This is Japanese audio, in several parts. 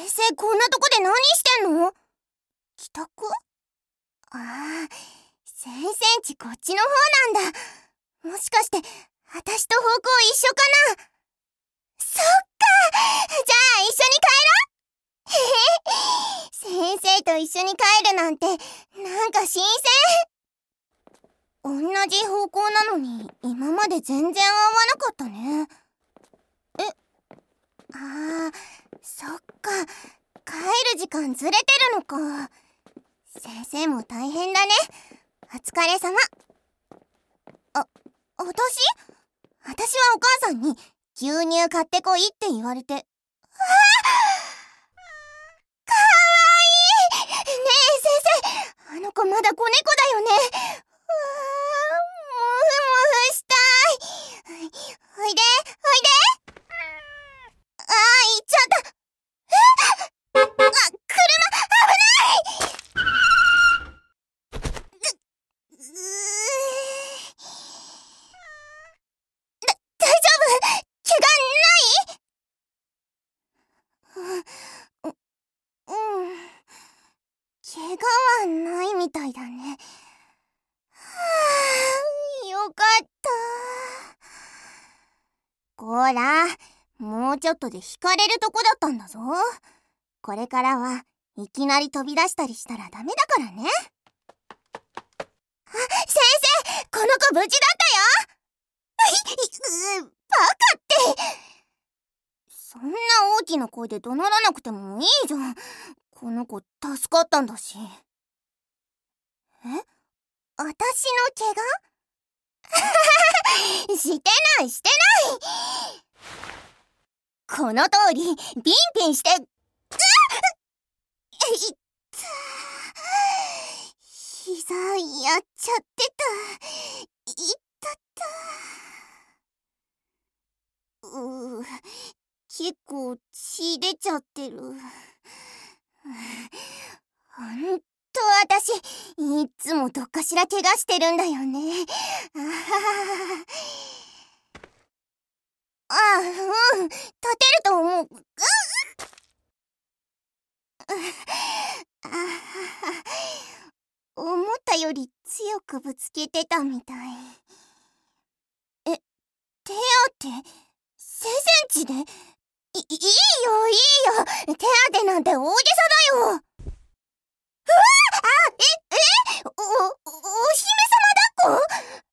生こんなとこで何してんの？帰宅？ああ、先生んちこっちの方なんだ。もしかして私と方向一緒かな？そっか、じゃあ一緒に帰ろ。へへ、先生と一緒に帰るなんてなんか新鮮。同じ方向なのに今まで全然合わなかったね。ああ、そっか、帰る時間ずれてるのか。先生も大変だね。お疲れ様。私はお母さんに牛乳買ってこいって言われて。わあ、かわいい。ねえ先生、あの子まだ子猫だよね。わあ、もふもふしたい。おいで、おいで。ああ、行っちゃった。車、危ない。大丈夫？怪我ない？怪我はないみたいだね。よかった。こら、もうちょっとで引かれるとこだったんだぞ。これからはいきなり飛び出したりしたらダメだからね。先生、この子無事だったよ。バカって。そんな大きな声で怒鳴らなくてもいいじゃん。この子助かったんだし。私の怪我？してない、してない。この通りビンビンして。膝やっちゃってた。いったった。結構血出ちゃってる。ほんと私いっつもどっかしら怪我してるんだよね。立てると思う。思ったより強くぶつけてたみたい。手当て？先生んちで？いいよいいよ、手当てなんて大げさだよ。お姫様抱っこ？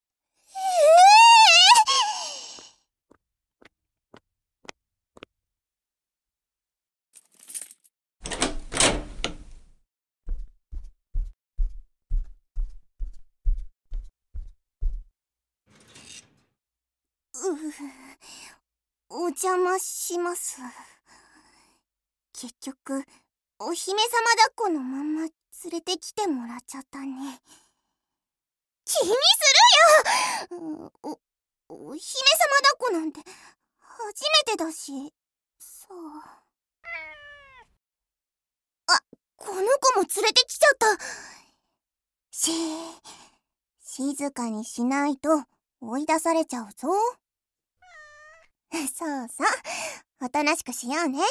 お邪魔します。結局お姫様抱っこのまんま連れてきてもらっちゃったね。気にするよ。お姫様抱っこなんて初めてだし。そう。この子も連れてきちゃった。静かにしないと追い出されちゃうぞ。そうそう、おとなしくしようね。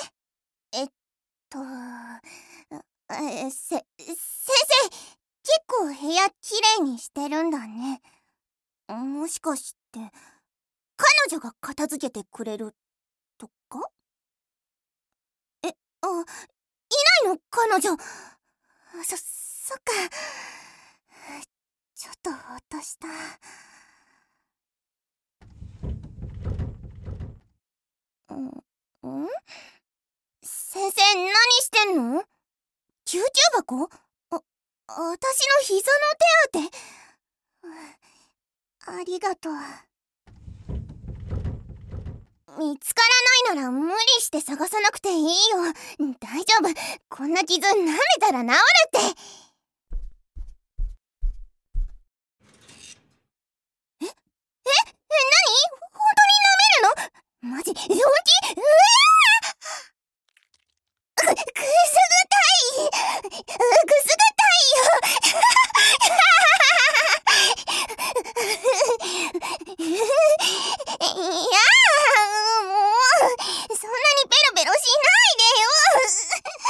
先生、結構部屋きれいにしてるんだね。もしかして彼女が片付けてくれるとか？いないの彼女。そっか。ちょっとほっとした。先生、何してんの？救急箱？私の膝の手当て？ありがとう。見つからないなら無理して探さなくていいよ。大丈夫。こんな傷舐めたら治るって。何？本当に舐めるの？マジ？本気？くすぐたい。くすぐたいよ。いや、もうそんなにペロペロしないでよ。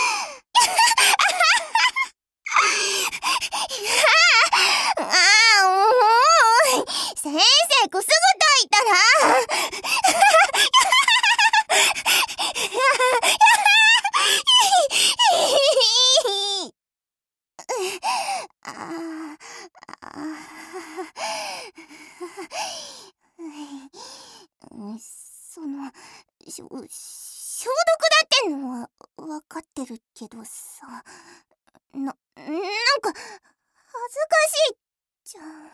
ってんのはわかってるけどさ、なんか恥ずかしいじゃん。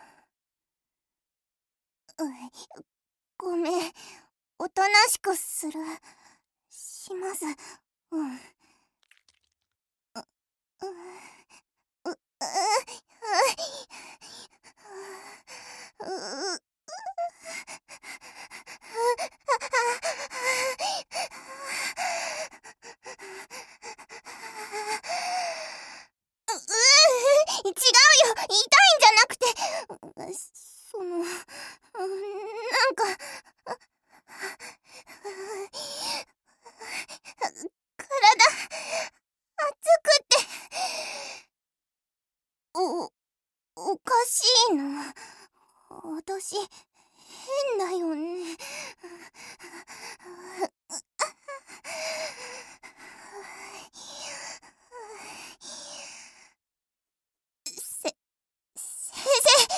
ごめん、おとなしくします。うん。う、う、う、う、う、う、違うよ、痛いんじゃなくて、なんか、体、熱くて、お、おかしいな。私、変だよね。先生、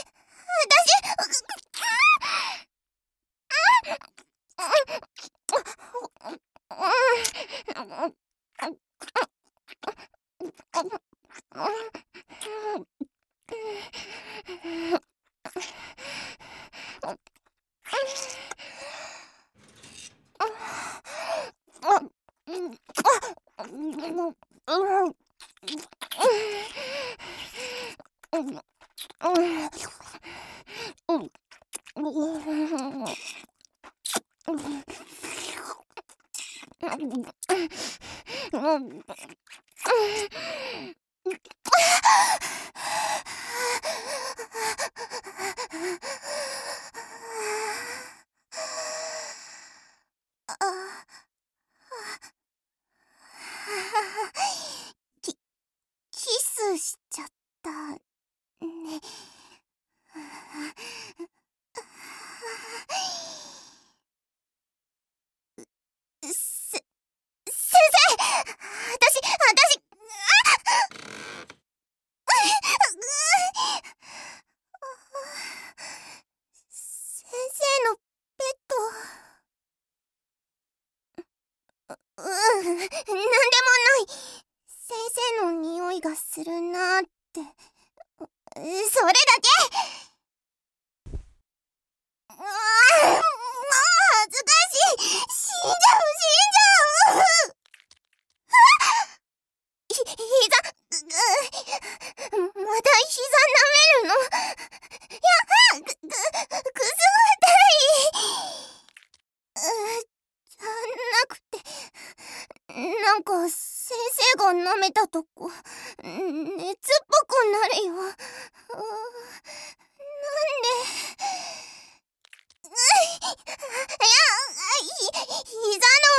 キ、キスしちゃったね。先生、私、先生のペット。なんでもない。先生の匂いがするなーって。それだけ。もう恥ずかしい。死んじゃう。膝、また膝舐めるの。くすぐったい。じゃなくて、なんか先生が舐めたとこ、熱っぽくなるよ。なんで。いや、膝の